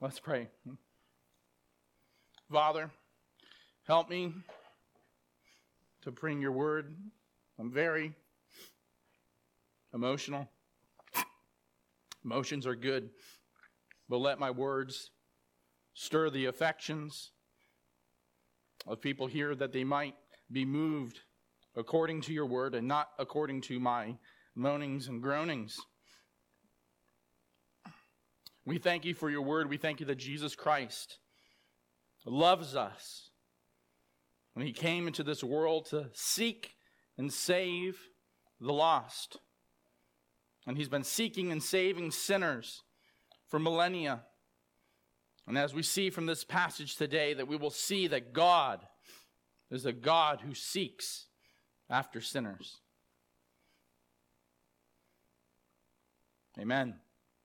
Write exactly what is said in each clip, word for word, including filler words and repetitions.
Let's pray. Father, help me to bring your word. I'm very emotional. Emotions are good, but let my words stir the affections of people here, that they might be moved according to your word and not according to my moanings and groanings. We thank you for your word. We thank you that Jesus Christ loves us. When he came into this world to seek and save the lost. And he's been seeking and saving sinners for millennia. And as we see from this passage today, that we will see that God is a God who seeks after sinners. Amen.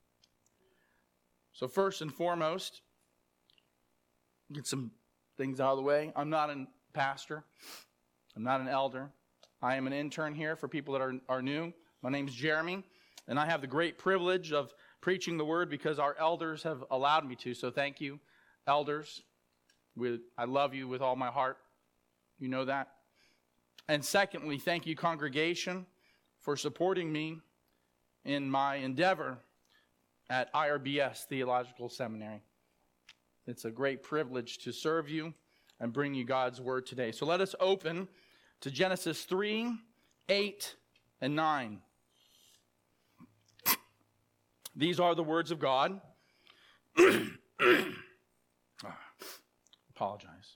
So first and foremost, get some things out of the way. I'm not a pastor. I'm not an elder. I am an intern here for people that are, are new. My name's Jeremy, and I have the great privilege of preaching the word because our elders have allowed me to. So thank you, elders. We, I love you with all my heart. You know that. And secondly, thank you, congregation, for supporting me in my endeavor at I R B S Theological Seminary. It's a great privilege to serve you and bring you God's word today. So let us open to Genesis three, eight, and nine. These are the words of God. Apologize.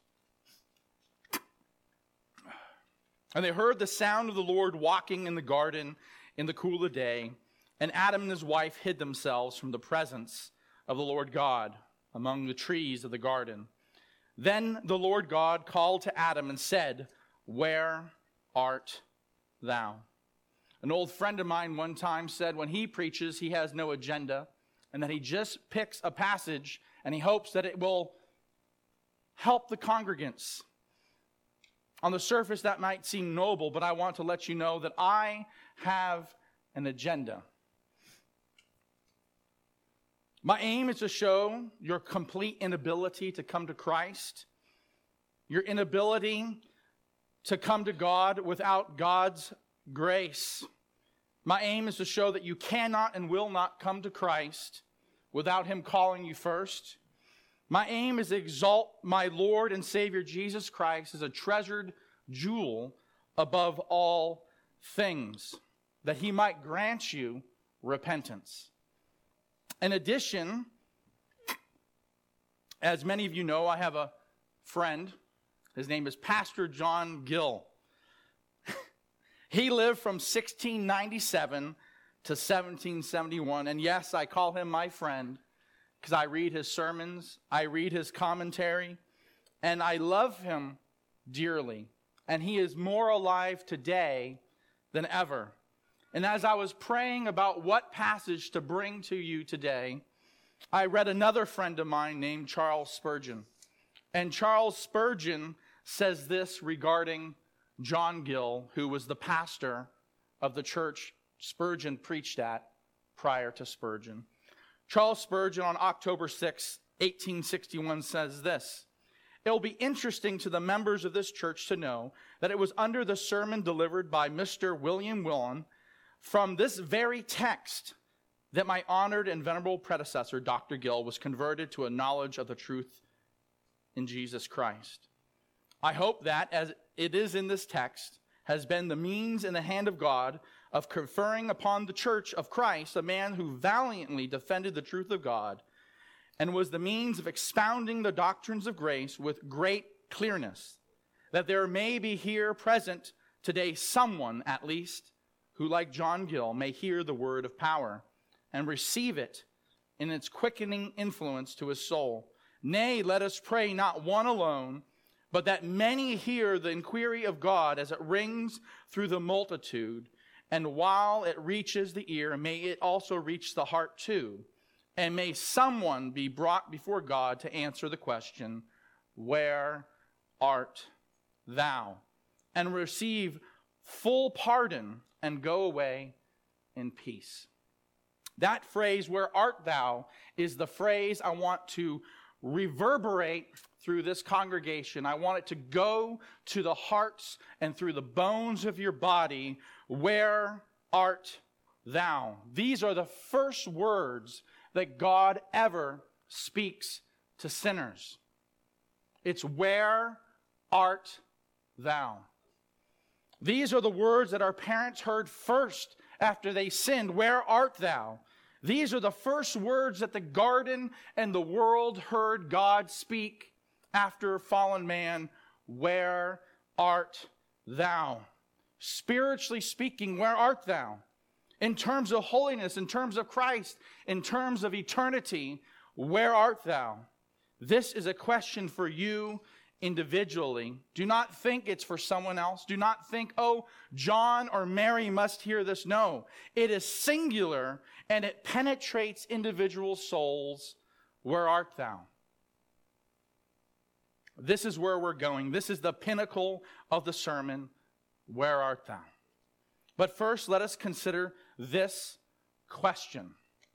And they heard the sound of the Lord walking in the garden in the cool of the day, and Adam and his wife hid themselves from the presence of the Lord God among the trees of the garden. Then the Lord God called to Adam and said, "Where art thou?" An old friend of mine one time said when he preaches, he has no agenda, and that he just picks a passage and he hopes that it will help the congregants. On the surface, that might seem noble, but I want to let you know that I have an agenda. My aim is to show your complete inability to come to Christ, your inability to come to God without God's grace. My aim is to show that you cannot and will not come to Christ without him calling you first. My aim is to exalt my Lord and Savior Jesus Christ as a treasured jewel above all things, that he might grant you repentance. In addition, as many of you know, I have a friend. His name is Pastor John Gill. He lived from sixteen ninety-seven to seventeen seventy-one. And yes, I call him my friend because I read his sermons, I read his commentary, and I love him dearly. And he is more alive today than ever. And as I was praying about what passage to bring to you today, I read another friend of mine named Charles Spurgeon. And Charles Spurgeon says this regarding John Gill, who was the pastor of the church Spurgeon preached at prior to Spurgeon. Charles Spurgeon on October sixth, eighteen sixty-one says this: "It will be interesting to the members of this church to know that it was under the sermon delivered by Mister William Willen from this very text that my honored and venerable predecessor, Doctor Gill, was converted to a knowledge of the truth in Jesus Christ. I hope that, as it is in this text, has been the means in the hand of God of conferring upon the church of Christ a man who valiantly defended the truth of God and was the means of expounding the doctrines of grace with great clearness, that there may be here present today someone, at least, who, like John Gill, may hear the word of power and receive it in its quickening influence to his soul. Nay, let us pray not one alone, but that many hear the inquiry of God as it rings through the multitude, and while it reaches the ear, may it also reach the heart too, and may someone be brought before God to answer the question, where art thou? And receive full pardon and go away in peace." That phrase, where art thou, is the phrase I want to reverberate through this congregation. I want it to go to the hearts and through the bones of your body. Where art thou? These are the first words that God ever speaks to sinners. It's where art thou? These are the words that our parents heard first after they sinned. Where art thou? These are the first words that the garden and the world heard God speak after fallen man. Where art thou? Spiritually speaking, where art thou? In terms of holiness, in terms of Christ, in terms of eternity, where art thou? This is a question for you individually. Do not think it's for someone else. Do not think, oh, John or Mary must hear this. No, it is singular and it penetrates individual souls. Where art thou? This is where we're going. This is the pinnacle of the sermon. Where art thou? But first, let us consider this question.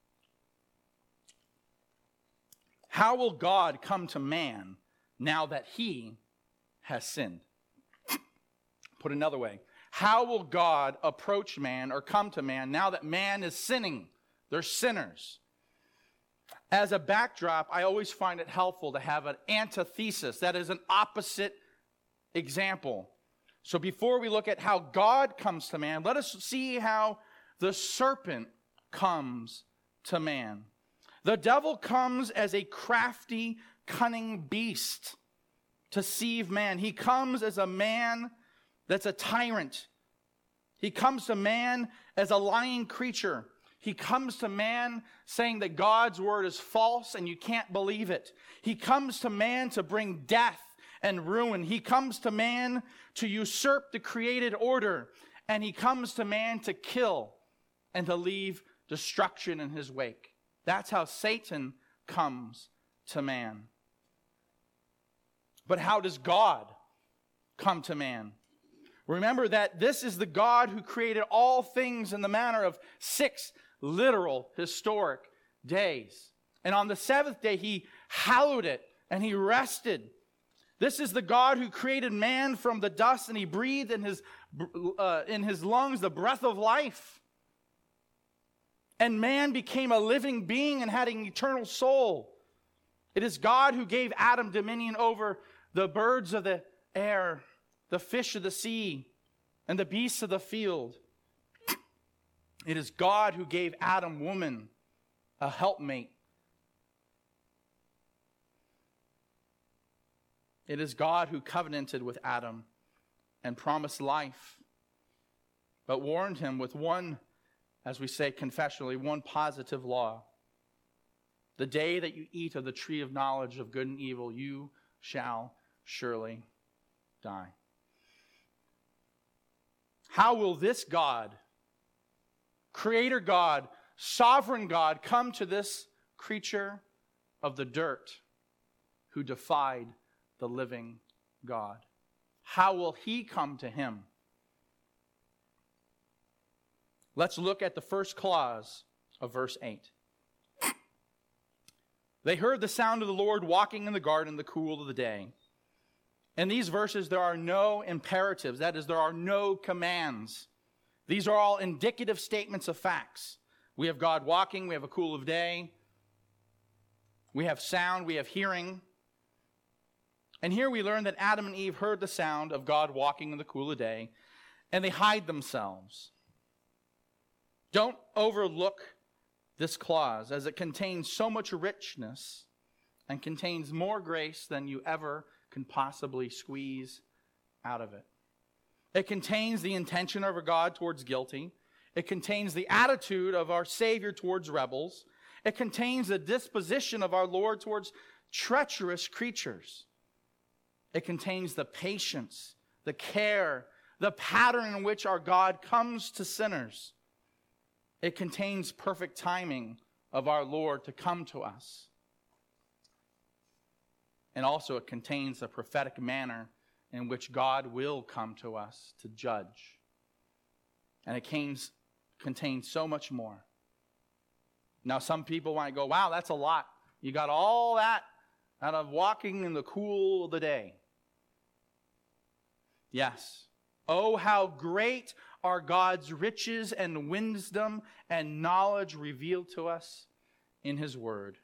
How will God come to man now that he has sinned? Put another way, how will God approach man or come to man now that man is sinning? They're sinners. As a backdrop, I always find it helpful to have an antithesis, that is an opposite example. So before we look at how God comes to man, let us see how the serpent comes to man. The devil comes as a crafty, cunning beast to deceive man. He comes as a man that's a tyrant. He comes to man as a lying creature. He comes to man saying that God's word is false and you can't believe it. He comes to man to bring death and ruin. He comes to man to usurp the created order. And he comes to man to kill and to leave destruction in his wake. That's how Satan comes to man. But how does God come to man? Remember that this is the God who created all things in the manner of six literal historic days. And on the seventh day, he hallowed it and he rested. This is the God who created man from the dust, and he breathed in his, uh, in his lungs the breath of life. And man became a living being and had an eternal soul. It is God who gave Adam dominion over the birds of the air, the fish of the sea, and the beasts of the field. It is God who gave Adam, woman, a helpmate. It is God who covenanted with Adam and promised life, but warned him with one, as we say confessionally, one positive law. The day that you eat of the tree of knowledge of good and evil, you shall surely die. How will this God, Creator God, Sovereign God, come to this creature of the dirt who defied the living God? How will he come to him? Let's look at the first clause of verse eight. They heard the sound of the Lord walking in the garden in the cool of the day. In these verses, there are no imperatives. That is, there are no commands. These are all indicative statements of facts. We have God walking. We have a cool of day. We have sound. We have hearing. And here we learn that Adam and Eve heard the sound of God walking in the cool of day, and they hide themselves. Don't overlook this clause, as it contains so much richness and contains more grace than you ever can possibly squeeze out of it. It contains the intention of our God towards guilty. It contains the attitude of our Savior towards rebels. It contains the disposition of our Lord towards treacherous creatures. It contains the patience, the care, the pattern in which our God comes to sinners. It contains perfect timing of our Lord to come to us. And also it contains a prophetic manner in which God will come to us to judge. And it contains, contains so much more. Now, some people might go, wow, that's a lot. You got all that out of walking in the cool of the day. Yes. Oh, how great are God's riches and wisdom and knowledge revealed to us in His Word.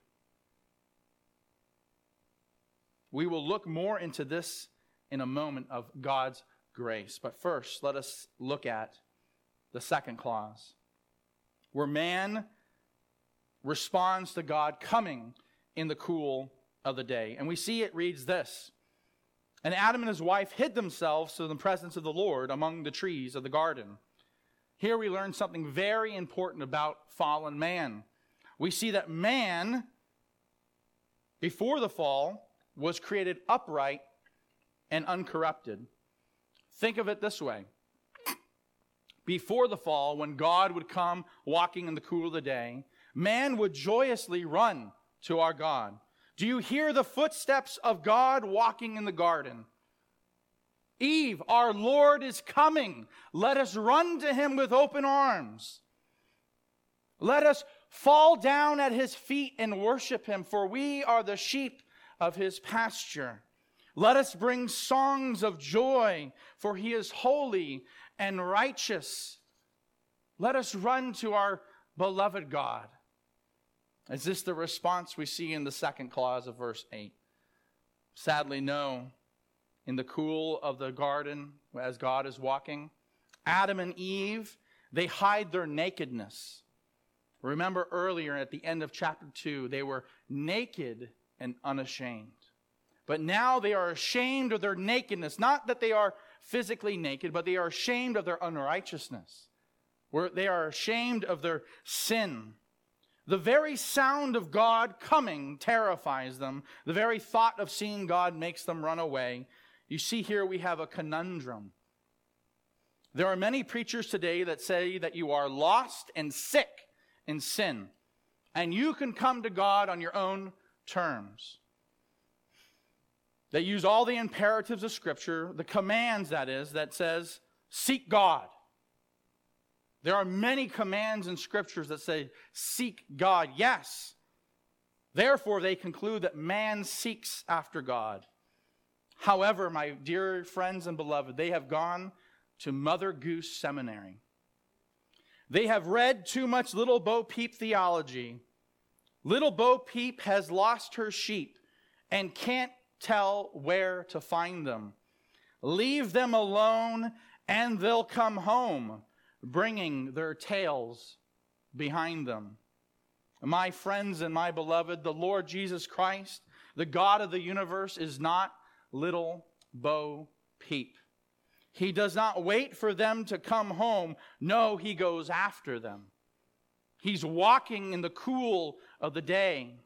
We will look more into this in a moment of God's grace. But first, let us look at the second clause, where man responds to God coming in the cool of the day. And we see it reads this: "And Adam and his wife hid themselves from the presence of the Lord among the trees of the garden." Here we learn something very important about fallen man. We see that man, before the fall, was created upright and uncorrupted. Think of it this way. Before the fall, when God would come walking in the cool of the day, man would joyously run to our God. Do you hear the footsteps of God walking in the garden? Eve, our Lord is coming. Let us run to Him with open arms. Let us fall down at His feet and worship Him, for we are the sheep of His pasture. Let us bring songs of joy, for He is holy and righteous. Let us run to our beloved God. Is this the response we see in the second clause of verse eight? Sadly, no. In the cool of the garden, as God is walking, Adam and Eve, they hide their nakedness. Remember earlier at the end of chapter two, they were naked and unashamed. But now they are ashamed of their nakedness. Not that they are physically naked, but they are ashamed of their unrighteousness. Where they are ashamed of their sin. The very sound of God coming terrifies them. The very thought of seeing God makes them run away. You see here we have a conundrum. There are many preachers today that say that you are lost and sick in sin, and you can come to God on your own terms. They use all the imperatives of Scripture, the commands, that is, that says, seek God. There are many commands in Scriptures that say, seek God. Yes. Therefore, they conclude that man seeks after God. However, my dear friends and beloved, they have gone to Mother Goose Seminary. They have read too much Little Bo Peep theology. Little Bo Peep has lost her sheep and can't tell where to find them. Leave them alone and they'll come home, bringing their tails behind them. My friends and my beloved, the Lord Jesus Christ, the God of the universe, is not Little Bo Peep. He does not wait for them to come home. No, He goes after them. He's walking in the cool of the day.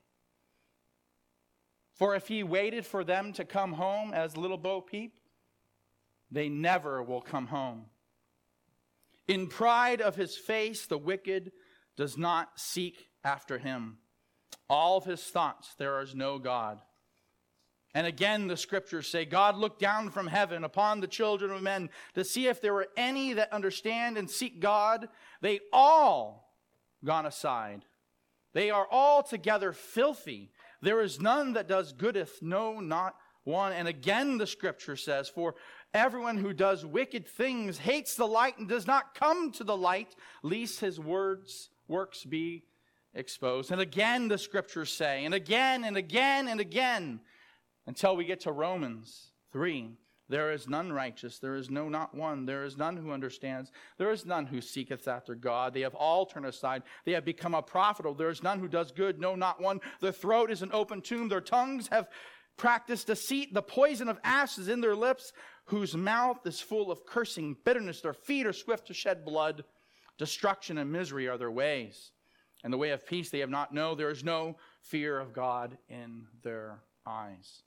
For if He waited for them to come home as Little Bo Peep, they never will come home. In pride of his face, the wicked does not seek after Him. All of his thoughts, there is no God. And again, the Scriptures say, God looked down from heaven upon the children of men to see if there were any that understand and seek God. They all gone aside. They are altogether filthy. There is none that does goodeth, no, not one. And again, the Scripture says, for everyone who does wicked things hates the light and does not come to the light, lest his words, works be exposed. And again, the Scriptures say, and again, and again, and again, until we get to Romans three. There is none righteous, there is no not one, there is none who understands, there is none who seeketh after God. They have all turned aside, they have become unprofitable. There is none who does good, no not one. Their throat is an open tomb, their tongues have practiced deceit. The poison of asps is in their lips, whose mouth is full of cursing, bitterness. Their feet are swift to shed blood. Destruction and misery are their ways, and the way of peace they have not known. There is no fear of God in their eyes.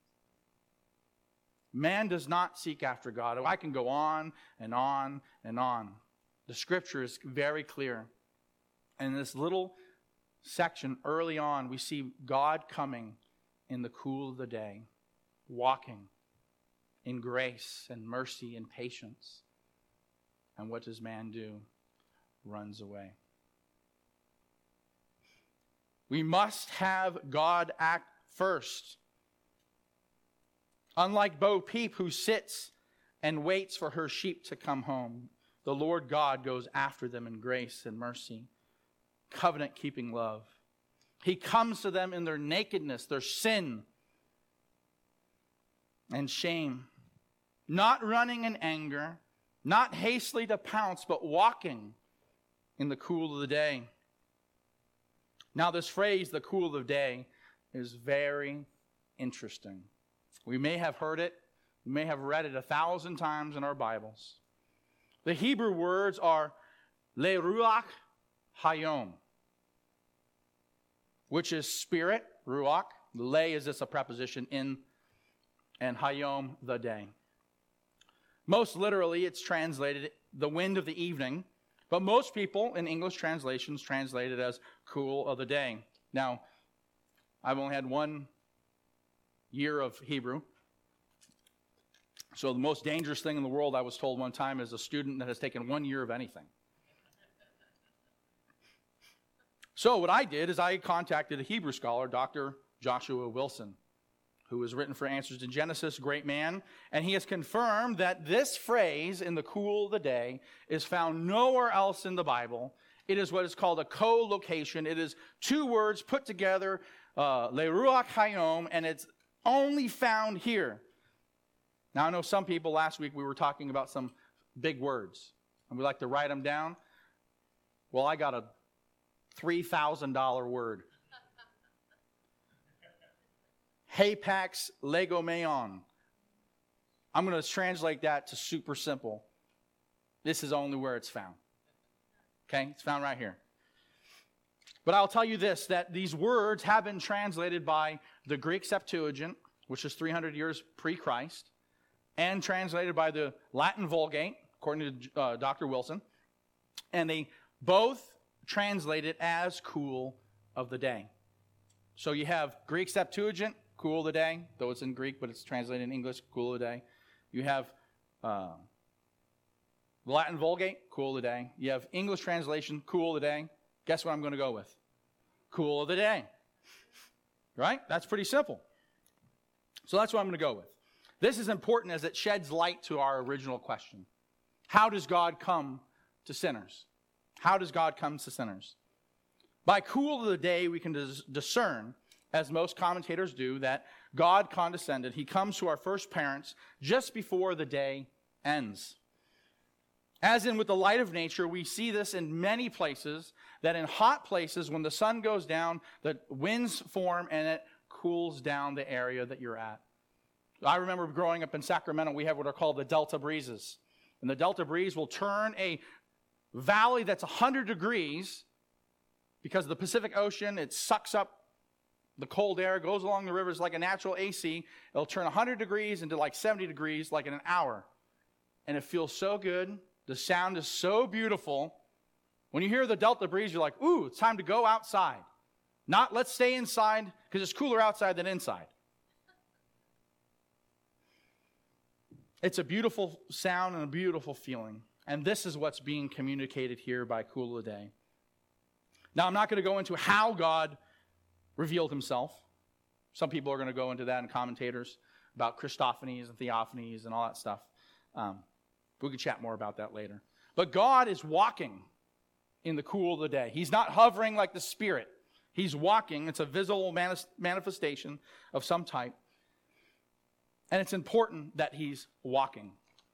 Man does not seek after God. I can go on and on and on. The Scripture is very clear. And in this little section early on, we see God coming in the cool of the day, walking in grace and mercy and patience. And what does man do? Runs away. We must have God act first. Unlike Bo Peep, who sits and waits for her sheep to come home, the Lord God goes after them in grace and mercy, covenant-keeping love. He comes to them in their nakedness, their sin, and shame. Not running in anger, not hastily to pounce, but walking in the cool of the day. Now this phrase, the cool of the day, is very interesting. We may have heard it, we may have read it a thousand times in our Bibles. The Hebrew words are le-ruach hayom, which is spirit, ruach. Le is this a preposition, in, and hayom, the day. Most literally, it's translated the wind of the evening, but most people in English translations translate it as cool of the day. Now, I've only had one year of Hebrew, so the most dangerous thing in the world, I was told one time, is a student that has taken one year of anything. So what I did is I contacted a Hebrew scholar, Doctor Joshua Wilson, who has written for Answers in Genesis, great man, and he has confirmed that this phrase, in the cool of the day, is found nowhere else in the Bible. It is what is called a co-location. It is two words put together, uh, le-ruach hayom, and it's only found here. Now, I know some people, last week we were talking about some big words, and we like to write them down. Well, I got a three thousand dollars word. Hapax legomeon. I'm going to translate that to super simple. This is only where it's found. Okay? It's found right here. But I'll tell you this, that these words have been translated by the Greek Septuagint, which is three hundred years pre-Christ, and translated by the Latin Vulgate, according to uh, Doctor Wilson. And they both translate it as cool of the day. So you have Greek Septuagint, cool of the day, though it's in Greek, but it's translated in English, cool of the day. You have uh, Latin Vulgate, cool of the day. You have English translation, cool of the day. Guess what I'm going to go with? Cool of the day. Right? That's pretty simple. So that's what I'm going to go with. This is important as it sheds light to our original question. How does God come to sinners? How does God come to sinners? By cool of the day, we can dis- discern, as most commentators do, that God condescended. He comes to our first parents just before the day ends. As in with the light of nature, we see this in many places, that in hot places, when the sun goes down, the winds form and it cools down the area that you're at. I remember growing up in Sacramento, we have what are called the Delta breezes. And the Delta breeze will turn a valley that's one hundred degrees, because of the Pacific Ocean, it sucks up the cold air, goes along the rivers like a natural A C. It'll turn one hundred degrees into like seventy degrees like in an hour. And it feels so good. The sound is so beautiful. When you hear the Delta breeze, you're like, ooh, it's time to go outside. Not let's stay inside, because it's cooler outside than inside. It's a beautiful sound and a beautiful feeling. And this is what's being communicated here by cool of the day. Now, I'm not going to go into how God revealed himself. Some people are going to go into that in commentators about Christophanies and theophanies and all that stuff. Um, we can chat more about that later. But God is walking in the cool of the day. He's not hovering like the Spirit. He's walking. It's a visible manifestation of some type. And it's important that he's walking.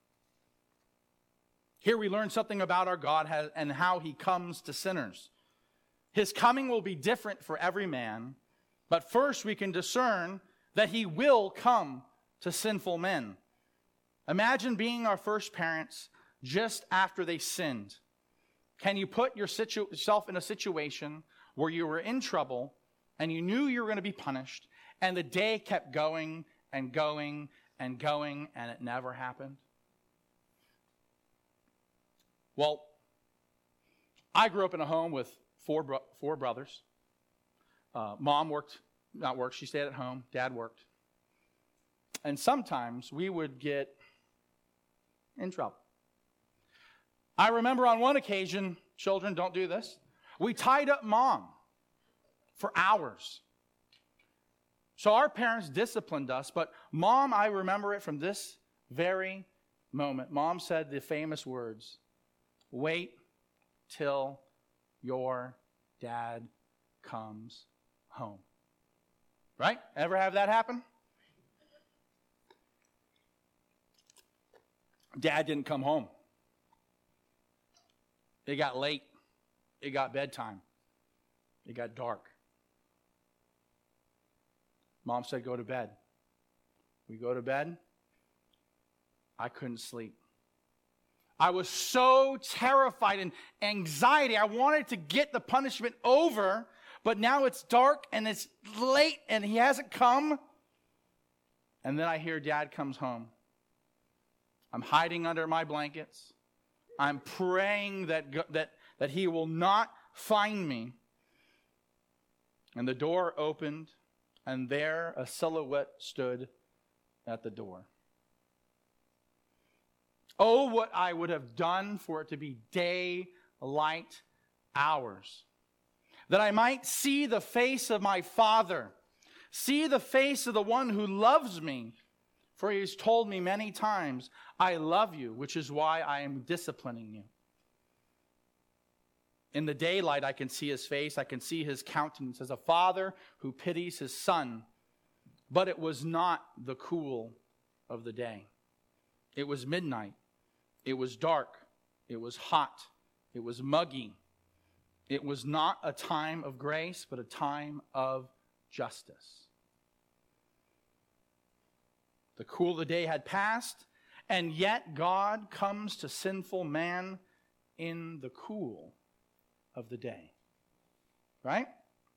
Here we learn something about our God and how he comes to sinners. His coming will be different for every man, but first we can discern that he will come to sinful men. Imagine being our first parents just after they sinned. Can you put your situ- yourself in a situation where you were in trouble and you knew you were going to be punished, and the day kept going and going and going, and it never happened? Well, I grew up in a home with four bro- four brothers. Uh, Mom worked, not worked, she stayed at home. Dad worked. And sometimes we would get in trouble. I remember on one occasion, children, don't do this, we tied up Mom for hours. So our parents disciplined us, but Mom, I remember it from this very moment. Mom said the famous words, "Wait till your dad comes home." Right? Ever have that happen? Dad didn't come home. It got late. It got bedtime. It got dark. Mom said, "Go to bed." We go to bed. I couldn't sleep. I was so terrified and anxiety. I wanted to get the punishment over, but now it's dark and it's late and he hasn't come. And then I hear Dad comes home. I'm hiding under my blankets. I'm praying that, that, that he will not find me. And the door opened, and there a silhouette stood at the door. Oh, what I would have done for it to be daylight hours, that I might see the face of my Father, see the face of the one who loves me. For he has told me many times, "I love you," which is why I am disciplining you. In the daylight, I can see his face. I can see his countenance as a father who pities his son. But it was not the cool of the day. It was midnight. It was dark. It was hot. It was muggy. It was not a time of grace, but a time of justice. The cool of the day had passed, and yet God comes to sinful man in the cool of the day. Right?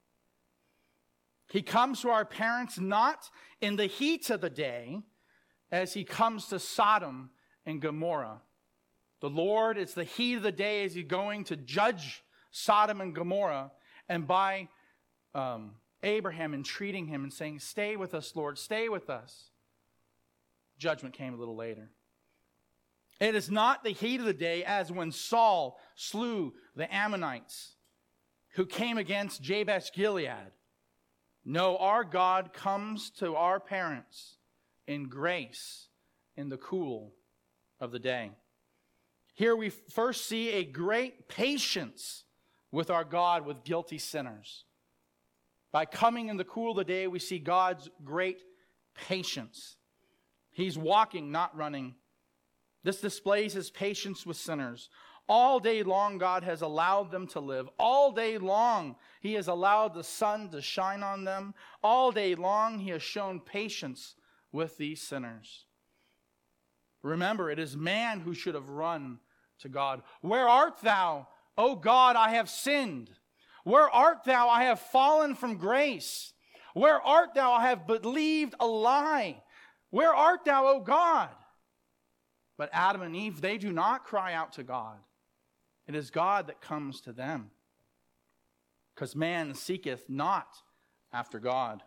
He comes to our parents not in the heat of the day, as he comes to Sodom and Gomorrah. The Lord, it's the heat of the day as he's going to judge Sodom and Gomorrah, and by um, Abraham entreating him and saying, "Stay with us, Lord, stay with us." Judgment came a little later. It is not the heat of the day as when Saul slew the Ammonites who came against Jabesh Gilead. No, our God comes to our parents in grace in the cool of the day. Here we first see a great patience with our God with guilty sinners. By coming in the cool of the day, we see God's great patience. He's walking, not running. This displays his patience with sinners. All day long, God has allowed them to live. All day long, he has allowed the sun to shine on them. All day long, he has shown patience with these sinners. Remember, it is man who should have run to God. "Where art thou? O God, I have sinned. Where art thou? I have fallen from grace. Where art thou? I have believed a lie. Where art thou, O God?" But Adam and Eve, they do not cry out to God. It is God that comes to them. Because man seeketh not after God.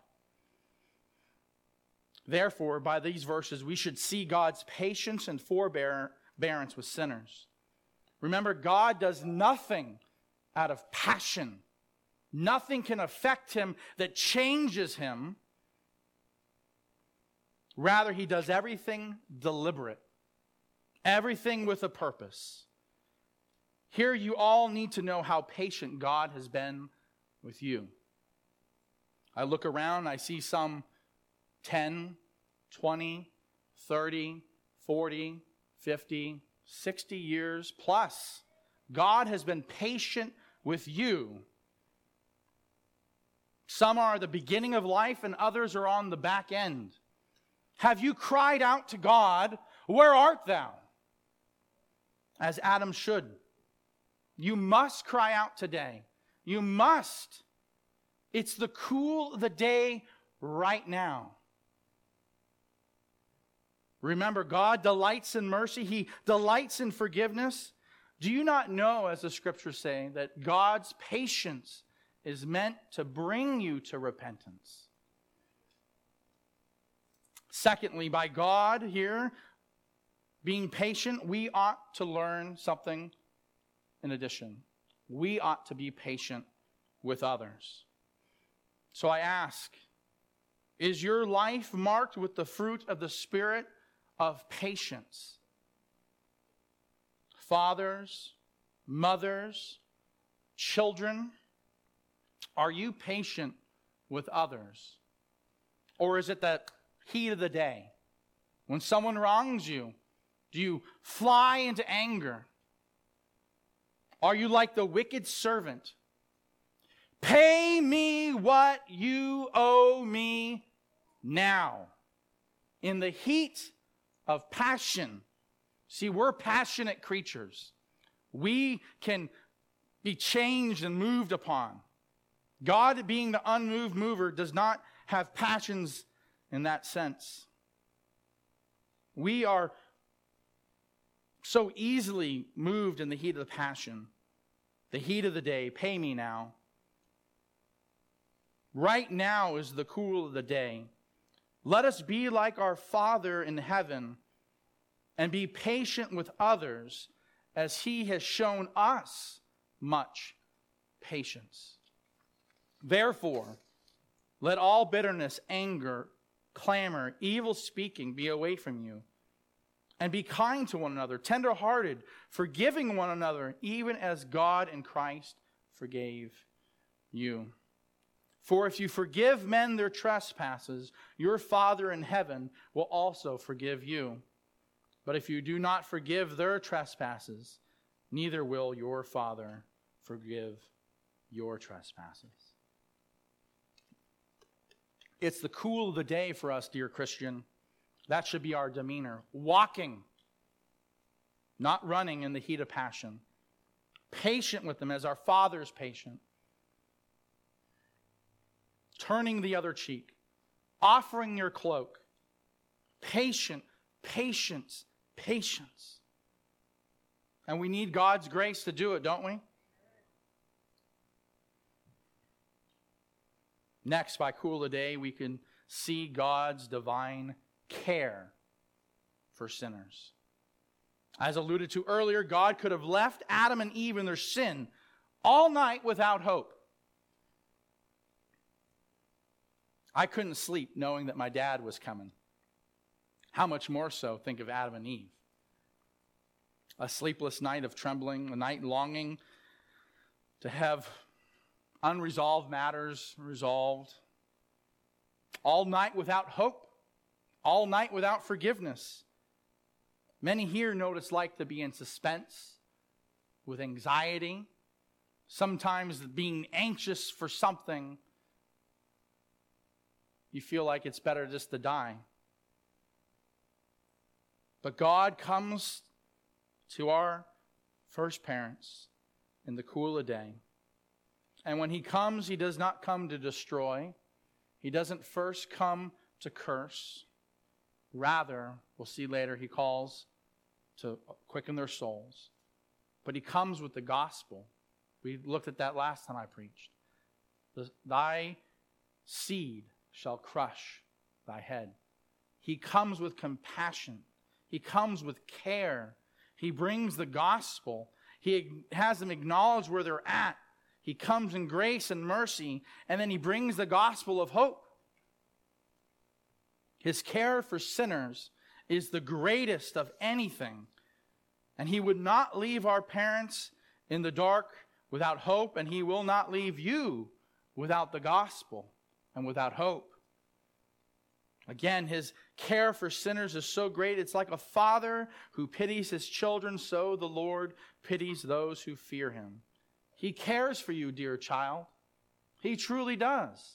Therefore, by these verses, we should see God's patience and forbearance with sinners. Remember, God does nothing out of passion. Nothing can affect him that changes him. Rather, he does everything deliberate. Everything with a purpose. Here you all need to know how patient God has been with you. I look around, I see some ten, twenty, thirty, forty, fifty, sixty years plus. God has been patient with you. Some are the beginning of life and others are on the back end. Have you cried out to God, "Where art thou?" As Adam should. You must cry out today. You must. It's the cool of the day right now. Remember, God delights in mercy. He delights in forgiveness. Do you not know, as the scriptures say, that God's patience is meant to bring you to repentance? Secondly, by God here being patient, we ought to learn something in addition. We ought to be patient with others. So I ask, is your life marked with the fruit of the Spirit of patience? Fathers, mothers, children, are you patient with others? Or is it the heat of the day? When someone wrongs you, do you fly into anger? Are you like the wicked servant? Pay me what you owe me now. In the heat of passion. See, we're passionate creatures. We can be changed and moved upon. God, being the unmoved mover, does not have passions in that sense. We are so easily moved in the heat of the passion, the heat of the day. Pay me now. Right now is the cool of the day. Let us be like our Father in heaven and be patient with others as He has shown us much patience. Therefore, let all bitterness, anger, clamor, evil speaking be away from you. And be kind to one another, tender-hearted, forgiving one another, even as God in Christ forgave you. For if you forgive men their trespasses, your Father in heaven will also forgive you. But if you do not forgive their trespasses, neither will your Father forgive your trespasses. It's the cool of the day for us, dear Christian. That should be our demeanor. Walking, not running in the heat of passion. Patient with them as our Father is patient. Turning the other cheek. Offering your cloak. Patient, patience, patience. And we need God's grace to do it, don't we? Next, by cool of the day, we can see God's divine care for sinners. As alluded to earlier, God could have left Adam and Eve in their sin all night without hope. I couldn't sleep knowing that my dad was coming. How much more so think of Adam and Eve? A sleepless night of trembling, a night longing to have unresolved matters resolved. All night without hope. All night without forgiveness. Many here know what it's like to be in suspense, with anxiety, sometimes being anxious for something. You feel like it's better just to die. But God comes to our first parents in the cool of day. And when He comes, He does not come to destroy. He doesn't first come to curse. Rather, we'll see later, He calls to quicken their souls. But He comes with the gospel. We looked at that last time I preached. Thy seed shall crush thy head. He comes with compassion. He comes with care. He brings the gospel. He has them acknowledge where they're at. He comes in grace and mercy, and then He brings the gospel of hope. His care for sinners is the greatest of anything. And He would not leave our parents in the dark without hope, and He will not leave you without the gospel and without hope. Again, His care for sinners is so great. It's like a father who pities his children, so the Lord pities those who fear Him. He cares for you, dear child. He truly does.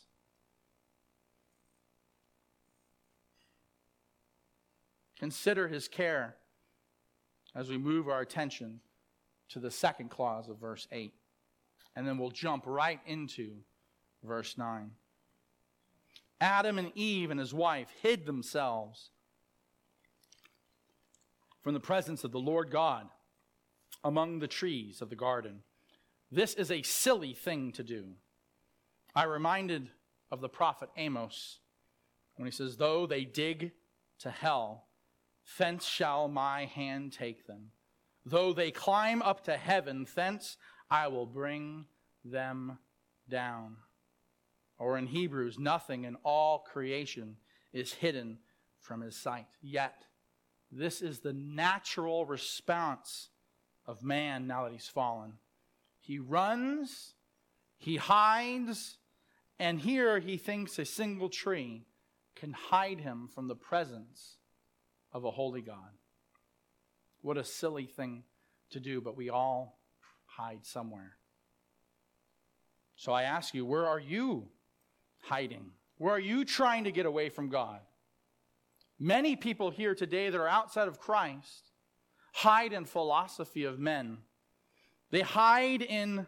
Consider His care as we move our attention to the second clause of verse eight. And then we'll jump right into verse nine. Adam and Eve and his wife hid themselves from the presence of the Lord God among the trees of the garden. This is a silly thing to do. I'm reminded of the prophet Amos when he says, though they dig to hell, thence shall my hand take them. Though they climb up to heaven, thence I will bring them down. Or in Hebrews, nothing in all creation is hidden from his sight. Yet, this is the natural response of man now that he's fallen. He runs, he hides, and here he thinks a single tree can hide him from the presence of a holy God. What a silly thing to do, but we all hide somewhere. So I ask you, where are you hiding? Where are you trying to get away from God? Many people here today that are outside of Christ hide in philosophy of men. They hide in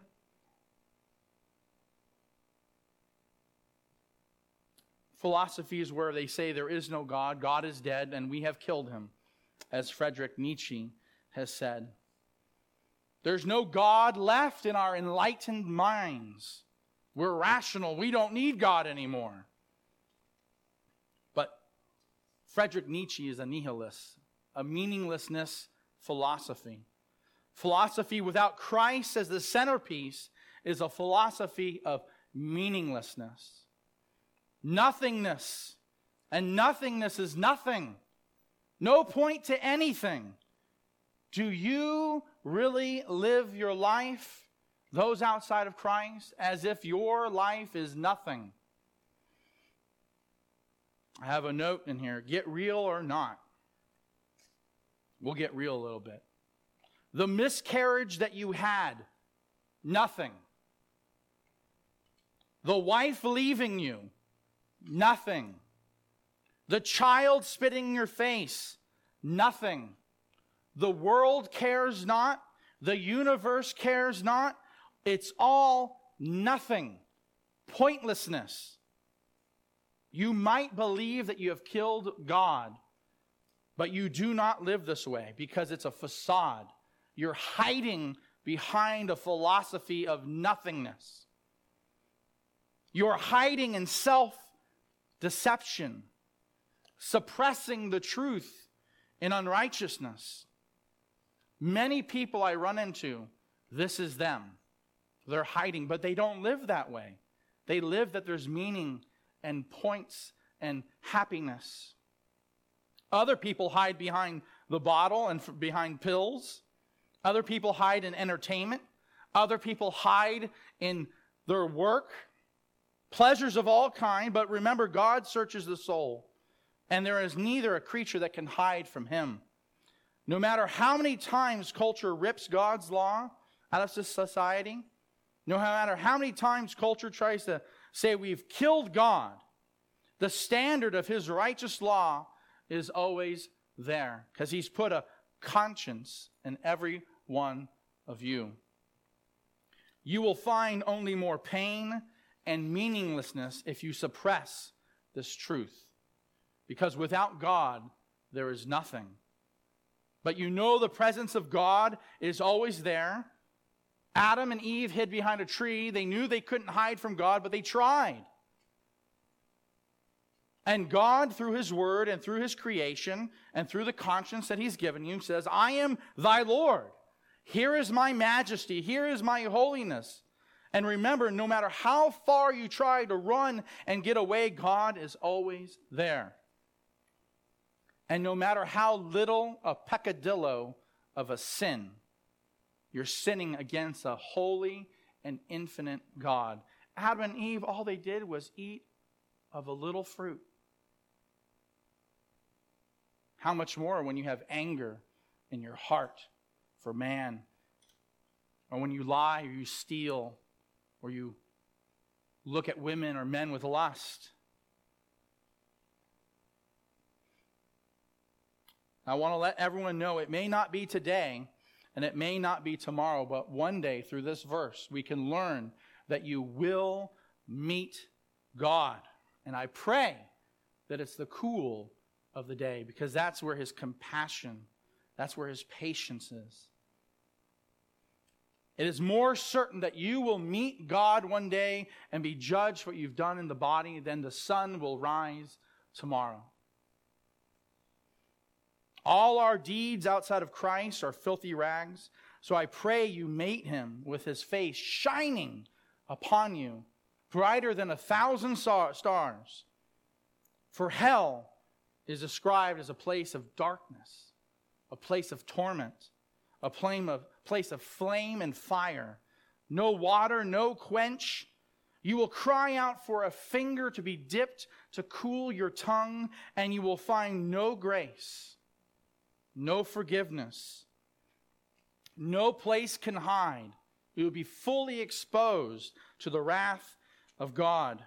philosophies where they say there is no God, God is dead, and we have killed him, as Friedrich Nietzsche has said. There's no God left in our enlightened minds. We're rational. We don't need God anymore. But Friedrich Nietzsche is a nihilist, a meaninglessness philosophy. Philosophy without Christ as the centerpiece is a philosophy of meaninglessness. Nothingness. And nothingness is nothing. No point to anything. Do you really live your life, those outside of Christ, as if your life is nothing? I have a note in here. Get real or not. We'll get real a little bit. The miscarriage that you had, nothing. The wife leaving you, nothing. The child spitting in your face, nothing. The world cares not. The universe cares not. It's all nothing. Pointlessness. You might believe that you have killed God, but you do not live this way because it's a facade. You're hiding behind a philosophy of nothingness. You're hiding in self-deception, suppressing the truth in unrighteousness. Many people I run into, this is them. They're hiding, but they don't live that way. They live that there's meaning and points and happiness. Other people hide behind the bottle and behind pills. Other people hide in entertainment. Other people hide in their work. Pleasures of all kind, but remember, God searches the soul, and there is neither a creature that can hide from him. No matter how many times culture rips God's law out of society, no matter how many times culture tries to say we've killed God, the standard of his righteous law is always there because he's put a conscience in every one of you. You will find only more pain and meaninglessness if you suppress this truth, because without God, there is nothing. But you know the presence of God is always there. Adam and Eve hid behind a tree. They knew they couldn't hide from God, but they tried. And God, through his word and through his creation and through the conscience that he's given you, says, I am thy Lord. Here is my majesty. Here is my holiness. And remember, no matter how far you try to run and get away, God is always there. And no matter how little a peccadillo of a sin, you're sinning against a holy and infinite God. Adam and Eve, all they did was eat of a little fruit. How much more when you have anger in your heart for man, or when you lie or you steal, or you look at women or men with lust. I want to let everyone know it may not be today and it may not be tomorrow, but one day through this verse we can learn that you will meet God. And I pray that it's the cool of the day, because that's where his compassion, that's where his patience is. It is more certain that you will meet God one day and be judged for what you've done in the body than the sun will rise tomorrow. All our deeds outside of Christ are filthy rags. So I pray you meet him with his face shining upon you brighter than a thousand stars. For hell is described as a place of darkness, a place of torment, a flame of, place of flame and fire. No water, no quench. You will cry out for a finger to be dipped to cool your tongue, and you will find no grace, no forgiveness. No place can hide. You will be fully exposed to the wrath of God.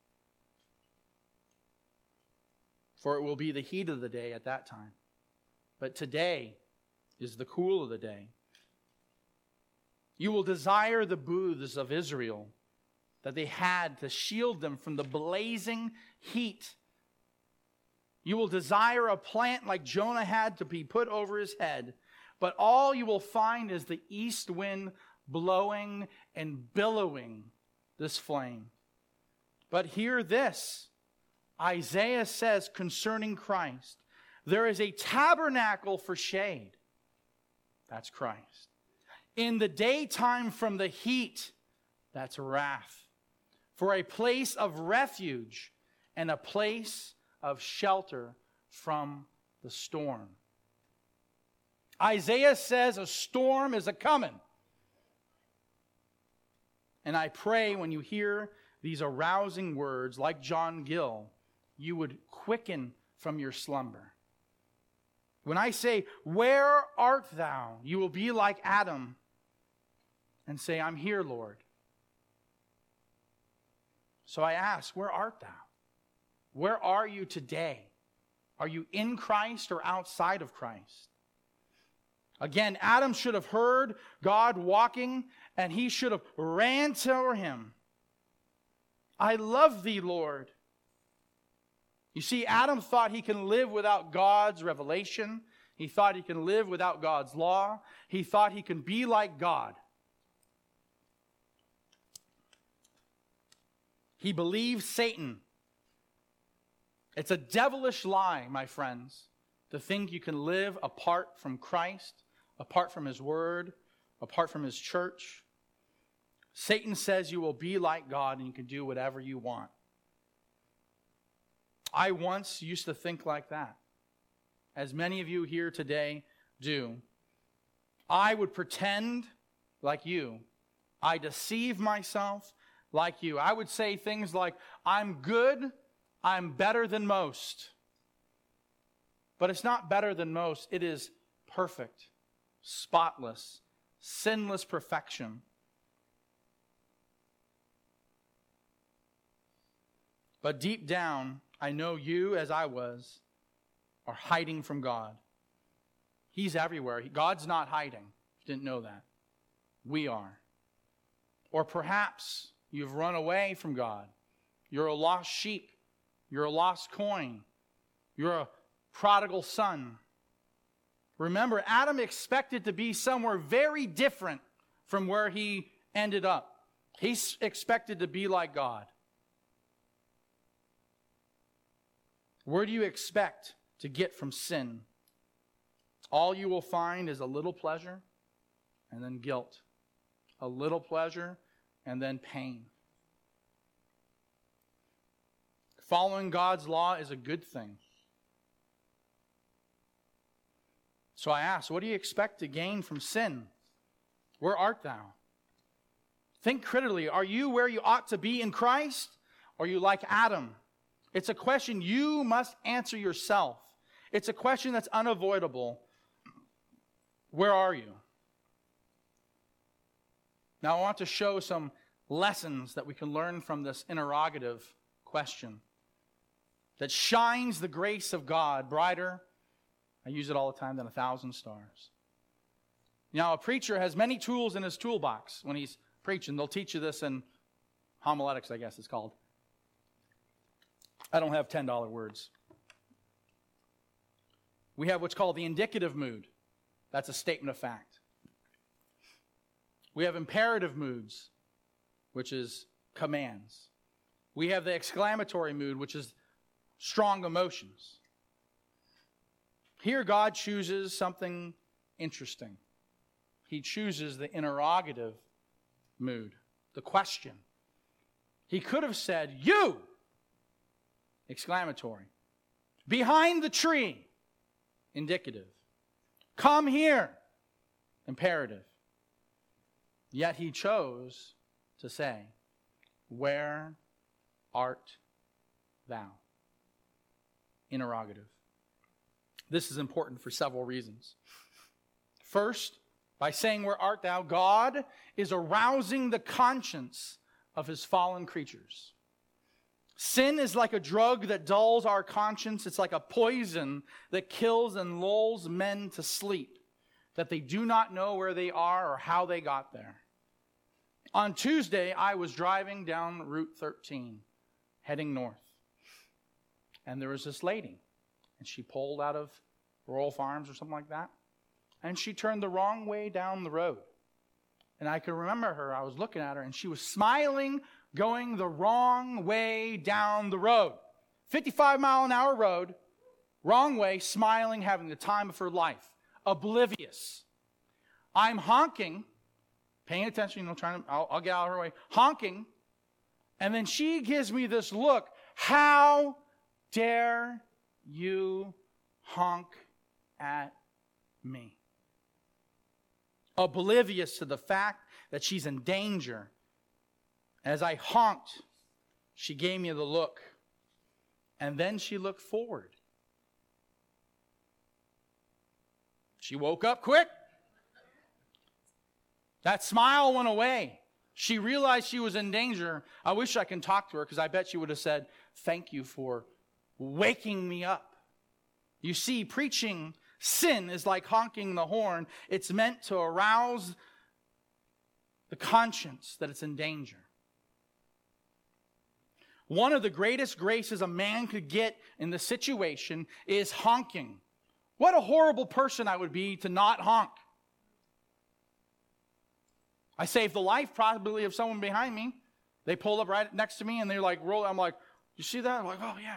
For it will be the heat of the day at that time. But today is the cool of the day. You will desire the booths of Israel that they had to shield them from the blazing heat. You will desire a plant like Jonah had to be put over his head. But all you will find is the east wind blowing and billowing this flame. But hear this. Isaiah says concerning Christ, there is a tabernacle for shade. That's Christ. In the daytime from the heat, that's wrath. For a place of refuge and a place of shelter from the storm. Isaiah says a storm is a-coming. And I pray when you hear these arousing words, like John Gill, you would quicken from your slumber. When I say, where art thou? You will be like Adam and say, I'm here, Lord. So I ask, where art thou? Where are you today? Are you in Christ or outside of Christ? Again, Adam should have heard God walking, and he should have ran to him. I love thee, Lord. You see, Adam thought he can live without God's revelation. He thought he can live without God's law. He thought he can be like God. He believed Satan. It's a devilish lie, my friends, to think you can live apart from Christ, apart from His Word, apart from His church. Satan says you will be like God and you can do whatever you want. I once used to think like that, as many of you here today do. I would pretend like you. I deceive myself like you. I would say things like, I'm good, I'm better than most. But it's not better than most. It is perfect, spotless, sinless perfection. But deep down, I know you, as I was, are hiding from God. He's everywhere. God's not hiding. You didn't know that. We are. Or perhaps you've run away from God. You're a lost sheep. You're a lost coin. You're a prodigal son. Remember, Adam expected to be somewhere very different from where he ended up. He expected to be like God. Where do you expect to get from sin? All you will find is a little pleasure and then guilt. A little pleasure and then pain. Following God's law is a good thing. So I ask, what do you expect to gain from sin? Where art thou? Think critically. Are you where you ought to be in Christ? Or are you like Adam? It's a question you must answer yourself. It's a question that's unavoidable. Where are you? Now I want to show some lessons that we can learn from this interrogative question that shines the grace of God brighter, I use it all the time, than a thousand stars. Now a preacher has many tools in his toolbox when he's preaching. They'll teach you this in homiletics, I guess it's called. I don't have ten dollar words. We have what's called the indicative mood. That's a statement of fact. We have imperative moods, which is commands. We have the exclamatory mood, which is strong emotions. Here God chooses something interesting. He chooses the interrogative mood, the question. He could have said, you! Exclamatory. Behind the tree. Indicative. Come here. Imperative. Yet he chose to say, where art thou? Interrogative. This is important for several reasons. First, by saying, where art thou, God is arousing the conscience of his fallen creatures. Sin is like a drug that dulls our conscience. It's like a poison that kills and lulls men to sleep, that they do not know where they are or how they got there. On Tuesday, I was driving down Route thirteen, heading north. And there was this lady, and she pulled out of Royal Farms or something like that, and she turned the wrong way down the road. And I could remember her. I was looking at her, and she was smiling, going the wrong way down the road. fifty-five mile an hour road, wrong way, smiling, having the time of her life. Oblivious. I'm honking, paying attention, you know, trying to, I'll, I'll get out of her way, honking, and then she gives me this look. How dare you honk at me? Oblivious to the fact that she's in danger. As I honked, she gave me the look, and then she looked forward. She woke up quick. That smile went away. She realized she was in danger. I wish I could talk to her, because I bet she would have said, thank you for waking me up. You see, preaching sin is like honking the horn. It's meant to arouse the conscience that it's in danger. One of the greatest graces a man could get in the situation is honking. What a horrible person I would be to not honk. I saved the life probably of someone behind me. They pulled up right next to me and they're like, roll. I'm like, you see that? I'm like, oh yeah.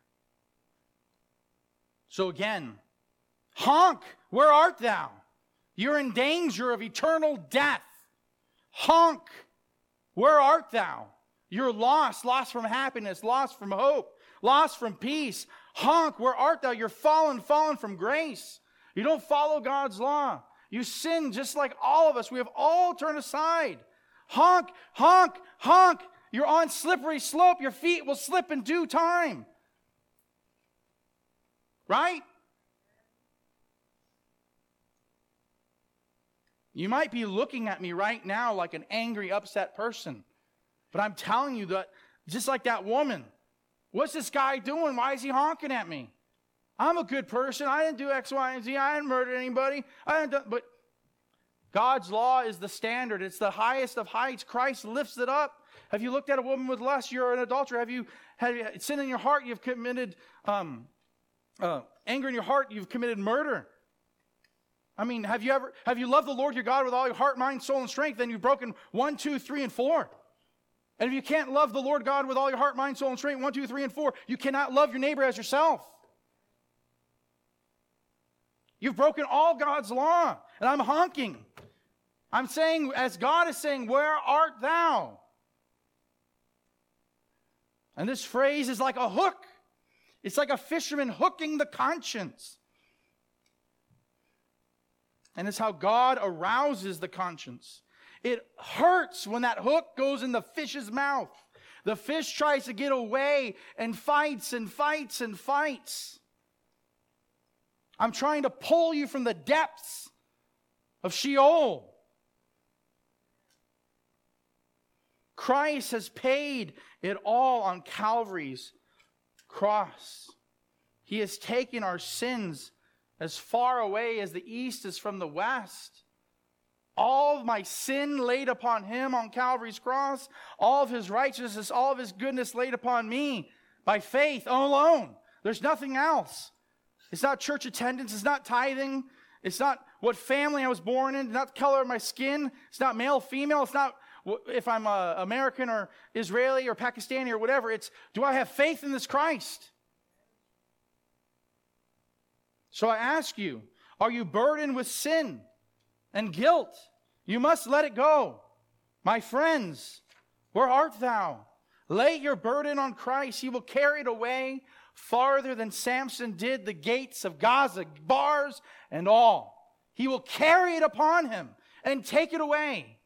So again, honk, where art thou? You're in danger of eternal death. Honk, where art thou? You're lost, lost from happiness, lost from hope, lost from peace. Honk, where art thou? You're fallen, fallen from grace. You don't follow God's law. You sin just like all of us. We have all turned aside. Honk, honk, honk. You're on slippery slope. Your feet will slip in due time. Right? You might be looking at me right now like an angry, upset person. But I'm telling you that, just like that woman, what's this guy doing? Why is he honking at me? I'm a good person. I didn't do X, Y, and Z. I didn't murder anybody. I didn't do, but God's law is the standard. It's the highest of heights. Christ lifts it up. Have you looked at a woman with lust? You're an adulterer. Have you had sin in your heart? You've committed um, uh, anger in your heart. You've committed murder. I mean, have you ever have you loved the Lord your God with all your heart, mind, soul, and strength? Then you've broken one, two, three, and four. And if you can't love the Lord God with all your heart, mind, soul, and strength, one, two, three, and four, you cannot love your neighbor as yourself. You've broken all God's law. And I'm honking. I'm saying, as God is saying, where art thou? And this phrase is like a hook. It's like a fisherman hooking the conscience. And it's how God arouses the conscience. It hurts when that hook goes in the fish's mouth. The fish tries to get away and fights and fights and fights. I'm trying to pull you from the depths of Sheol. Christ has paid it all on Calvary's cross. He has taken our sins as far away as the east is from the west. All of my sin laid upon him on Calvary's cross. All of his righteousness, all of his goodness laid upon me by faith alone. There's nothing else. It's not church attendance. It's not tithing. It's not what family I was born in. It's not the color of my skin. It's not male, female. It's not if I'm uh, American or Israeli or Pakistani or whatever. It's, do I have faith in this Christ? So I ask you, are you burdened with sin and guilt? You must let it go. My friends, where art thou? Lay your burden on Christ. He will carry it away farther than Samson did the gates of Gaza, bars and all. He will carry it upon him and take it away.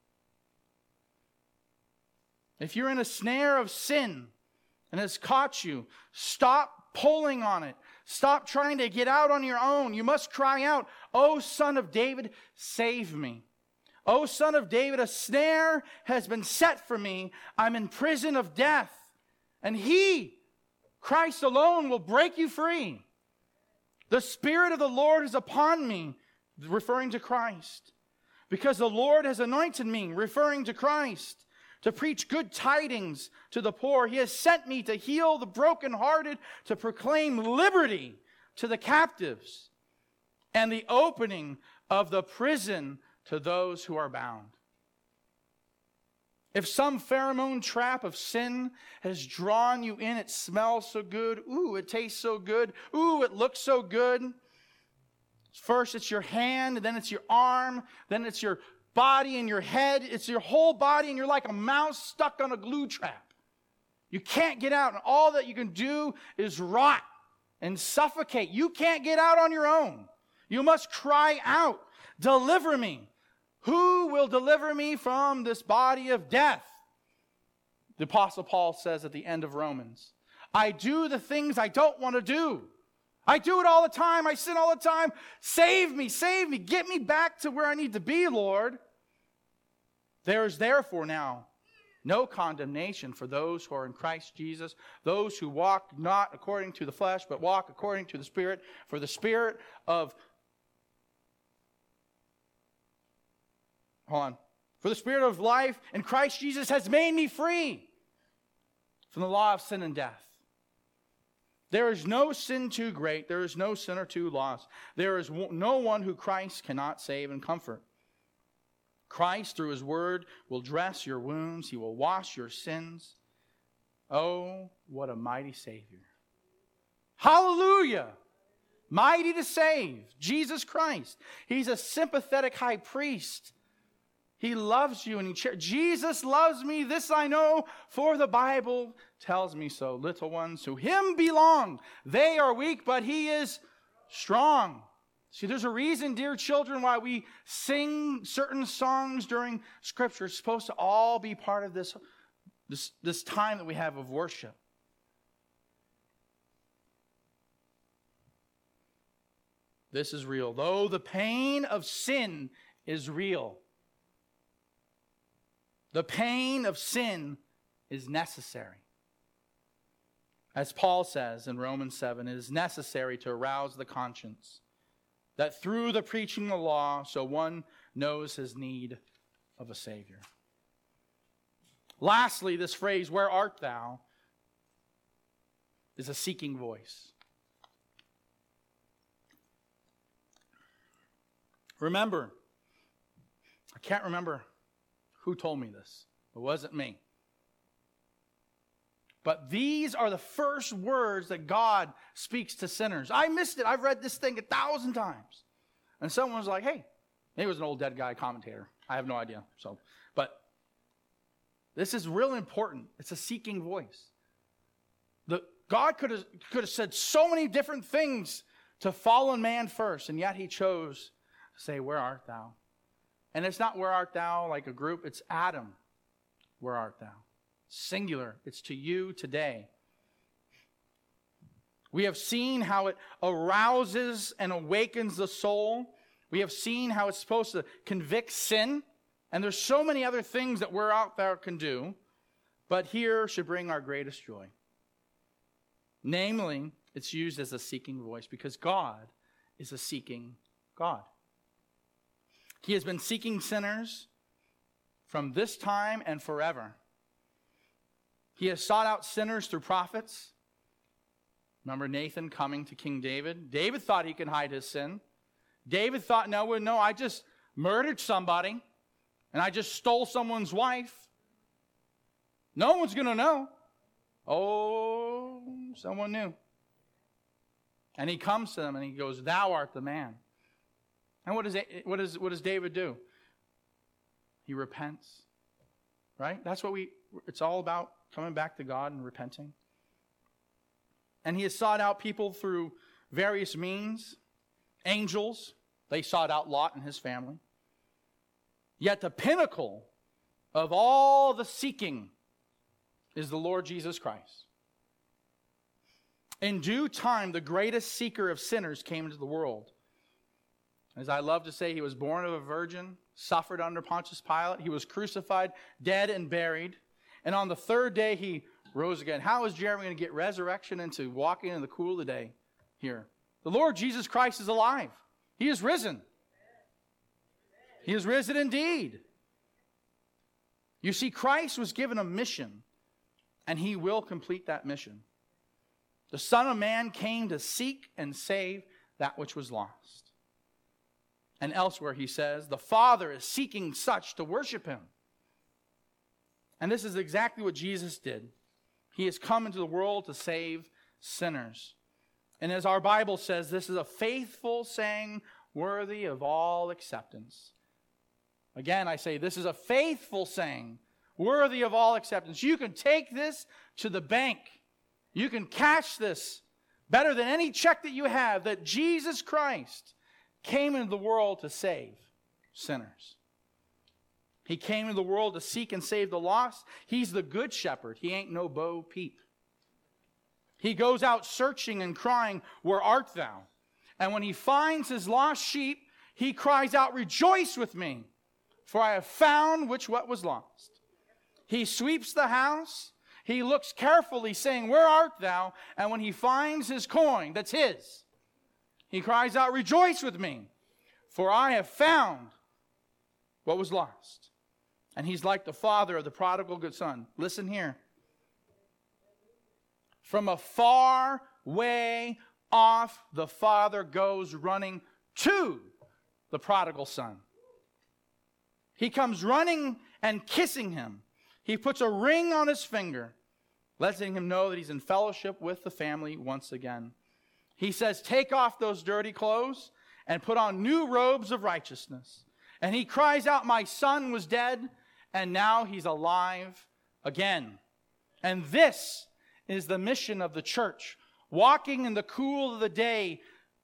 If you're in a snare of sin and it's caught you, stop pulling on it. Stop trying to get out on your own. You must cry out, "O Son of David, save me. O Son of David, a snare has been set for me. I'm in prison of death." And He, Christ alone, will break you free. "The Spirit of the Lord is upon me," referring to Christ. "Because the Lord has anointed me," referring to Christ, "to preach good tidings to the poor. He has sent me to heal the brokenhearted, to proclaim liberty to the captives, and the opening of the prison to those who are bound." If some pheromone trap of sin has drawn you in, it smells so good. Ooh, it tastes so good. Ooh, it looks so good. First it's your hand, then it's your arm, then it's your body and your head. It's your whole body, and you're like a mouse stuck on a glue trap. You can't get out, and all that you can do is rot and suffocate. You can't get out on your own. You must cry out, "Deliver me. Who will deliver me from this body of death?" The Apostle Paul says at the end of Romans, "I do the things I don't want to do. I do it all the time. I sin all the time. Save me, save me. Get me back to where I need to be, Lord." There is therefore now no condemnation for those who are in Christ Jesus, those who walk not according to the flesh, but walk according to the Spirit. For the Spirit of... Hold on. For the Spirit of life in Christ Jesus has made me free from the law of sin and death. There is no sin too great. There is no sinner too lost. There is no one who Christ cannot save and comfort. Christ, through His word, will dress your wounds. He will wash your sins. Oh, what a mighty Savior. Hallelujah! Mighty to save. Jesus Christ. He's a sympathetic high priest. He loves you and he cher- Jesus loves me. This I know, for the Bible tells me so. Little ones, to Him belong. They are weak, but He is strong. See, there's a reason, dear children, why we sing certain songs during Scripture. It's supposed to all be part of this, this, this time that we have of worship. This is real. Though the pain of sin is real, the pain of sin is necessary. As Paul says in Romans seven, it is necessary to arouse the conscience, that through the preaching of the law, so one knows his need of a Savior. Lastly, this phrase, "Where art thou?" is a seeking voice. Remember, I can't remember who told me this. It wasn't me. But these are the first words that God speaks to sinners. I missed it. I've read this thing a thousand times. And someone was like, "Hey," maybe it was an old dead guy commentator. I have no idea. So, but this is real important. It's a seeking voice. The, God could have, could have said so many different things to fallen man first, and yet He chose to say, "Where art thou?" And it's not "Where art thou" like a group. It's Adam. Where art thou? Singular. It's to you today. We have seen how it arouses and awakens the soul. We have seen how it's supposed to convict sin. And there's so many other things that "Where art thou" can do. But here should bring our greatest joy. Namely, it's used as a seeking voice because God is a seeking God. He has been seeking sinners from this time and forever. He has sought out sinners through prophets. Remember Nathan coming to King David? David thought he could hide his sin. David thought, no, no, I just murdered somebody and I just stole someone's wife. No one's going to know. Oh, someone knew. And he comes to them and he goes, "Thou art the man." And what does, what does, what does David do? He repents. Right? That's what we, it's all about coming back to God and repenting. And he has sought out people through various means. Angels, they sought out Lot and his family. Yet the pinnacle of all the seeking is the Lord Jesus Christ. In due time, the greatest seeker of sinners came into the world. As I love to say, he was born of a virgin, suffered under Pontius Pilate. He was crucified, dead, and buried. And on the third day, he rose again. How is Jeremy going to get resurrection into walking in the cool of the day here? The Lord Jesus Christ is alive. He is risen. He is risen indeed. You see, Christ was given a mission, and he will complete that mission. The Son of Man came to seek and save that which was lost. And elsewhere he says, the Father is seeking such to worship him. And this is exactly what Jesus did. He has come into the world to save sinners. And as our Bible says, this is a faithful saying worthy of all acceptance. Again, I say this is a faithful saying worthy of all acceptance. You can take this to the bank. You can cash this better than any check that you have, that Jesus Christ came into the world to save sinners. He came into the world to seek and save the lost. He's the good shepherd. He ain't no Bo Peep. He goes out searching and crying, where art thou? And when he finds his lost sheep, he cries out, rejoice with me, for I have found which what was lost. He sweeps the house. He looks carefully, saying, where art thou? And when he finds his coin, that's his, he cries out, rejoice with me, for I have found what was lost. And he's like the father of the prodigal good son. Listen here. From a far way off, the father goes running to the prodigal son. He comes running and kissing him. He puts a ring on his finger, letting him know that he's in fellowship with the family once again. He says, take off those dirty clothes and put on new robes of righteousness. And he cries out, my son was dead, and now he's alive again. And this is the mission of the church, walking in the cool of the day,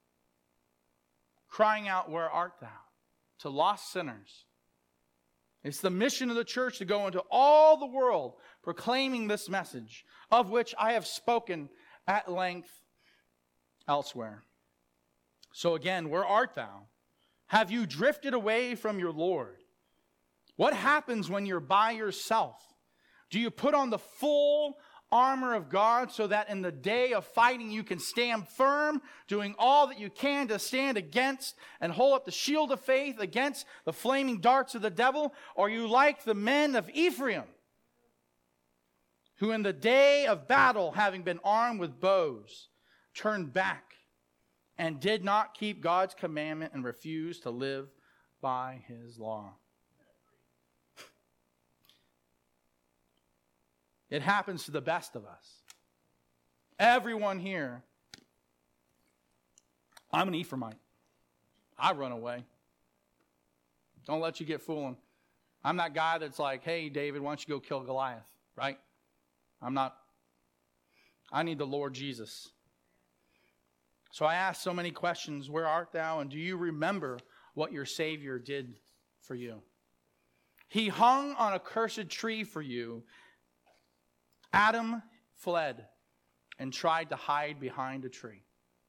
crying out, where art thou? To lost sinners. It's the mission of the church to go into all the world proclaiming this message, of which I have spoken at length elsewhere. So again, where art thou? Have you drifted away from your Lord? What happens when you're by yourself? Do you put on the full armor of God so that in the day of fighting you can stand firm, doing all that you can to stand against and hold up the shield of faith against the flaming darts of the devil? Or are you like the men of Ephraim, who in the day of battle, having been armed with bows, turned back and did not keep God's commandment and refused to live by his law? It happens to the best of us. Everyone here. I'm an Ephraimite. I run away. Don't let you get fooling. I'm that guy that's like, hey, David, why don't you go kill Goliath, right? I'm not. I need the Lord Jesus. So I ask so many questions. Where art thou? And do you remember what your Savior did for you? He hung on a cursed tree for you. Adam fled and tried to hide behind a tree.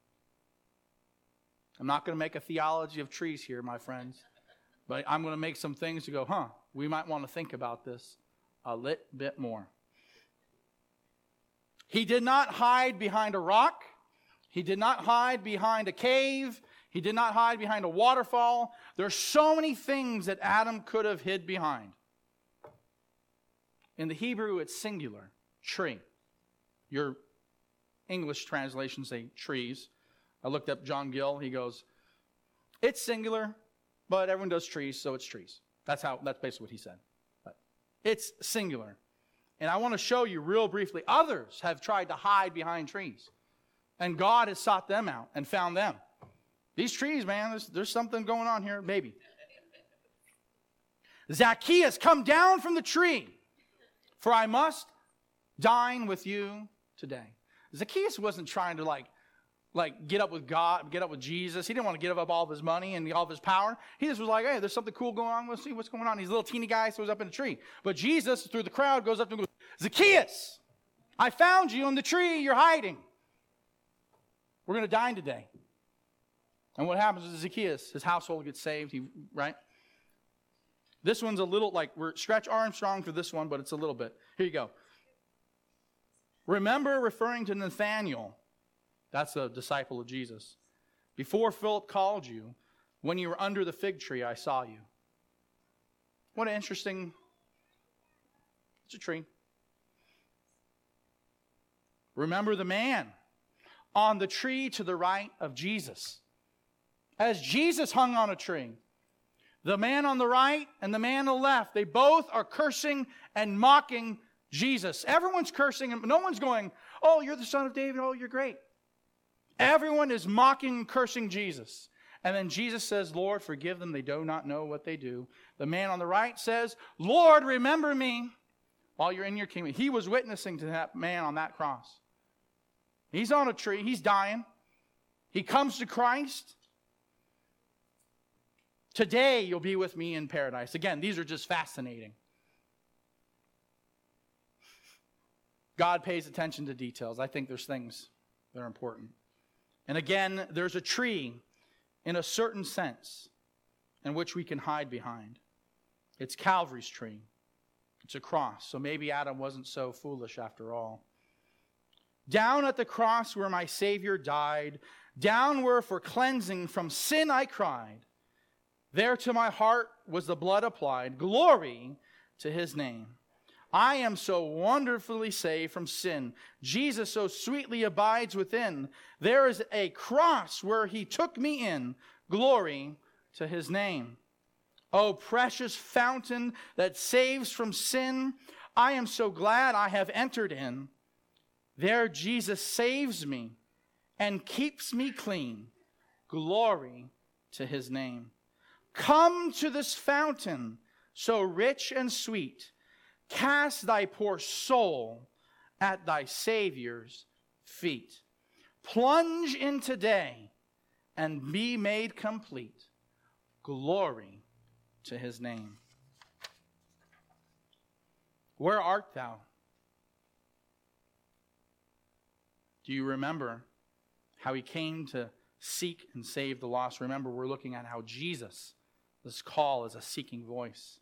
I'm not going to make a theology of trees here, my friends, but I'm going to make some things to go, huh, we might want to think about this a little bit more. He did not hide behind a rock. He did not hide behind a cave. He did not hide behind a waterfall. There's so many things that Adam could have hid behind. In the Hebrew, it's singular. Tree. Your English translations say trees. I looked up John Gill. He goes, it's singular, but everyone does trees, so it's trees. That's how. That's basically what he said. But it's singular. And I want to show you real briefly, others have tried to hide behind trees. And God has sought them out and found them. These trees, man, there's, there's something going on here, maybe. Zacchaeus, come down from the tree, for I must dine with you today. Zacchaeus wasn't trying to like, like get up with God, get up with Jesus. He didn't want to give up all of his money and all of his power. He just was like, hey, there's something cool going on. Let's see what's going on. He's a little teeny guy, so he's up in a tree. But Jesus, through the crowd, goes up to him and goes, Zacchaeus, I found you in the tree. You're hiding. We're going to dine today. And what happens to Zacchaeus? His household gets saved, he, right? This one's a little, like, we're stretch Armstrong for this one, but it's a little bit. Here you go. Remember referring to Nathanael, that's a disciple of Jesus. Before Philip called you, when you were under the fig tree, I saw you. What an interesting, it's a tree. Remember the man on the tree to the right of Jesus. As Jesus hung on a tree, the man on the right and the man on the left, they both are cursing and mocking Jesus. Everyone's cursing him. No one's going, oh, you're the son of David. Oh, you're great. Everyone is mocking and cursing Jesus. And then Jesus says, Lord, forgive them. They do not know what they do. The man on the right says, Lord, remember me while you're in your kingdom. He was witnessing to that man on that cross. He's on a tree. He's dying. He comes to Christ. Today you'll be with me in paradise. Again, these are just fascinating. God pays attention to details. I think there's things that are important. And again, there's a tree in a certain sense in which we can hide behind. It's Calvary's tree. It's a cross. So maybe Adam wasn't so foolish after all. Down at the cross where my Savior died, down where for cleansing from sin I cried, there to my heart was the blood applied. Glory to his name. I am so wonderfully saved from sin. Jesus so sweetly abides within. There is a cross where he took me in. Glory to his name. O precious fountain that saves from sin, I am so glad I have entered in. There Jesus saves me and keeps me clean. Glory to his name. Come to this fountain so rich and sweet. Cast thy poor soul at thy Savior's feet. Plunge in today and be made complete. Glory to his name. Where art thou? Do you remember how he came to seek and save the lost? Remember, we're looking at how Jesus, this call is a seeking voice.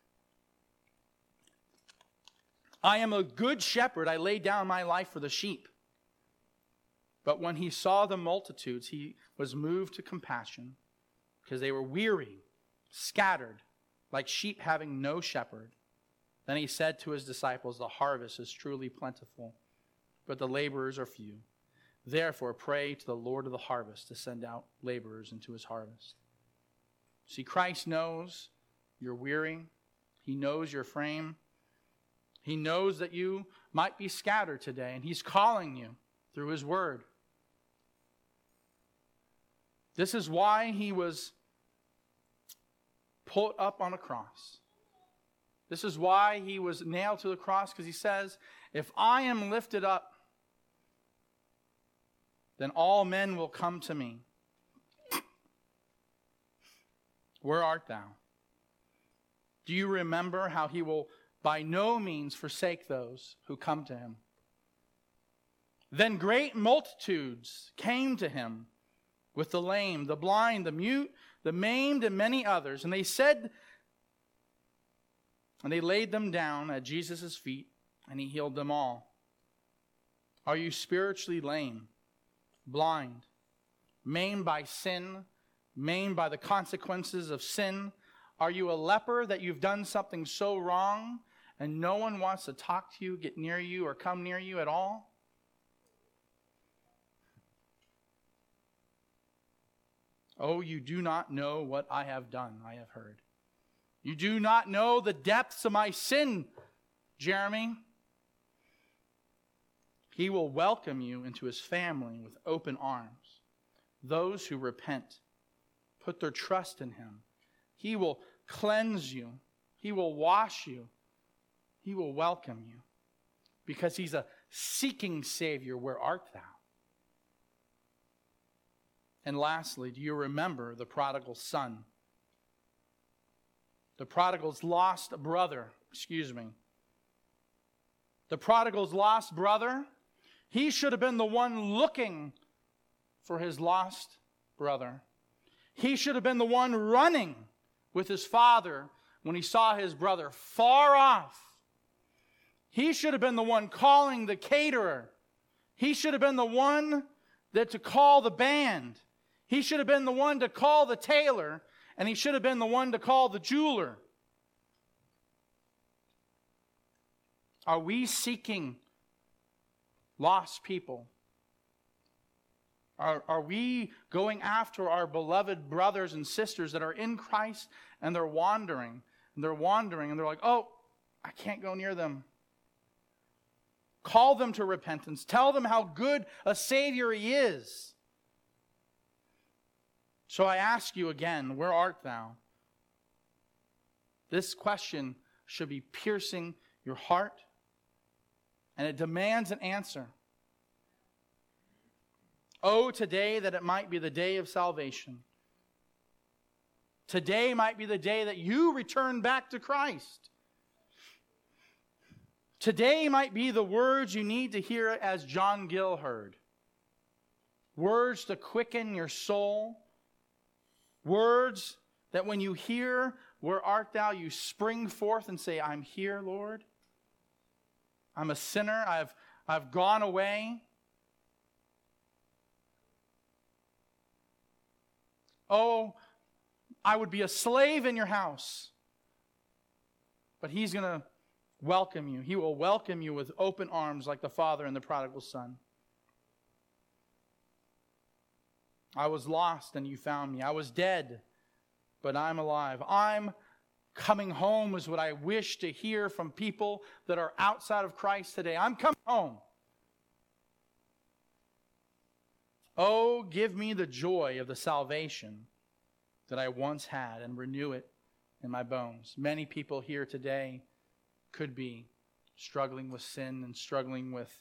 I am a good shepherd. I lay down my life for the sheep. But when he saw the multitudes, he was moved to compassion because they were weary, scattered, like sheep having no shepherd. Then he said to his disciples, the harvest is truly plentiful, but the laborers are few. Therefore, pray to the Lord of the harvest to send out laborers into his harvest. See, Christ knows you're weary. He knows your frame. He knows that you might be scattered today, and he's calling you through his word. This is why he was put up on a cross. This is why he was nailed to the cross, because he says, if I am lifted up, then all men will come to me. Where art thou? Do you remember how he will by no means forsake those who come to him? Then great multitudes came to him with the lame, the blind, the mute, the maimed, and many others. And they said, and they laid them down at Jesus' feet, and he healed them all. Are you spiritually lame, blind, maimed by sin, maimed by the consequences of sin? Are you a leper that you've done something so wrong and no one wants to talk to you, get near you, or come near you at all? Oh, you do not know what I have done, I have heard. You do not know the depths of my sin, Jeremy. He will welcome you into his family with open arms. Those who repent, put their trust in him. He will cleanse you. He will wash you. He will welcome you. because he's a seeking Savior. Where art thou? And lastly, do you remember the prodigal son? The prodigal's lost brother, excuse me. The prodigal's lost brother, he should have been the one looking for his lost brother. He should have been the one running with his father when he saw his brother far off. He should have been the one calling the caterer. He should have been the one that to call the band. He should have been the one to call the tailor, and he should have been the one to call the jeweler. Are we seeking lost people? Are, are we going after our beloved brothers and sisters that are in Christ and they're wandering? And they're wandering and they're like, oh, I can't go near them. Call them to repentance. Tell them how good a Savior He is. So I ask you again, where art thou? This question should be piercing your heart, and it demands an answer. Oh, today that it might be the day of salvation. Today might be the day that you return back to Christ. Today might be the words you need to hear as John Gill heard. Words to quicken your soul. Words that when you hear, where art thou, you spring forth and say, I'm here, Lord. I'm a sinner. I've, I've gone away. Oh, I would be a slave in your house. But He's going to welcome you. He will welcome you with open arms like the father and the prodigal son. I was lost and you found me. I was dead, but I'm alive. I'm coming home is what I wish to hear from people that are outside of Christ today. I'm coming home. Oh, give me the joy of the salvation that I once had and renew it in my bones. Many people here today could be struggling with sin and struggling with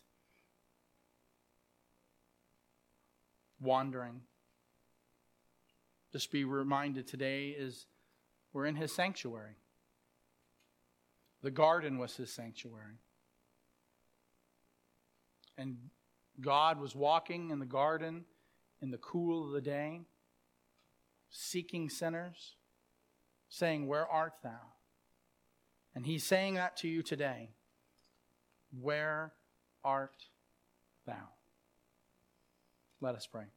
wandering. Just be reminded today is we're in His sanctuary. The garden was His sanctuary. And God was walking in the garden in the cool of the day, seeking sinners, saying, where art thou? And He's saying that to you today. Where art thou? Let us pray.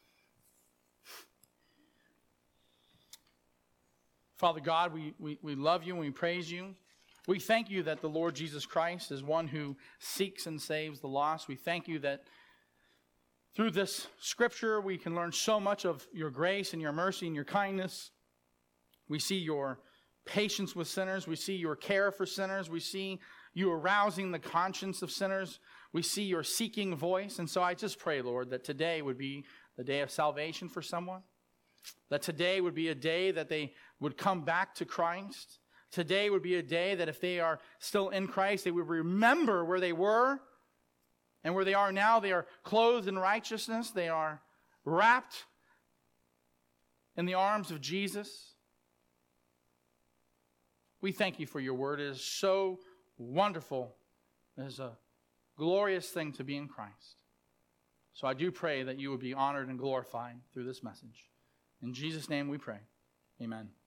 Father God, we, we, we love you and we praise you. We thank you that the Lord Jesus Christ is one who seeks and saves the lost. We thank you that through this scripture we can learn so much of your grace and your mercy and your kindness. We see your patience with sinners. We see your care for sinners. We see you arousing the conscience of sinners. We see your seeking voice. And so I just pray, Lord, that today would be the day of salvation for someone. That today would be a day that they would come back to Christ. Today would be a day that if they are still in Christ, they would remember where they were and where they are now. They are clothed in righteousness. They are wrapped in the arms of Jesus. We thank you for your word. It is so wonderful. It is a glorious thing to be in Christ. So I do pray that you would be honored and glorified through this message. In Jesus' name we pray. Amen.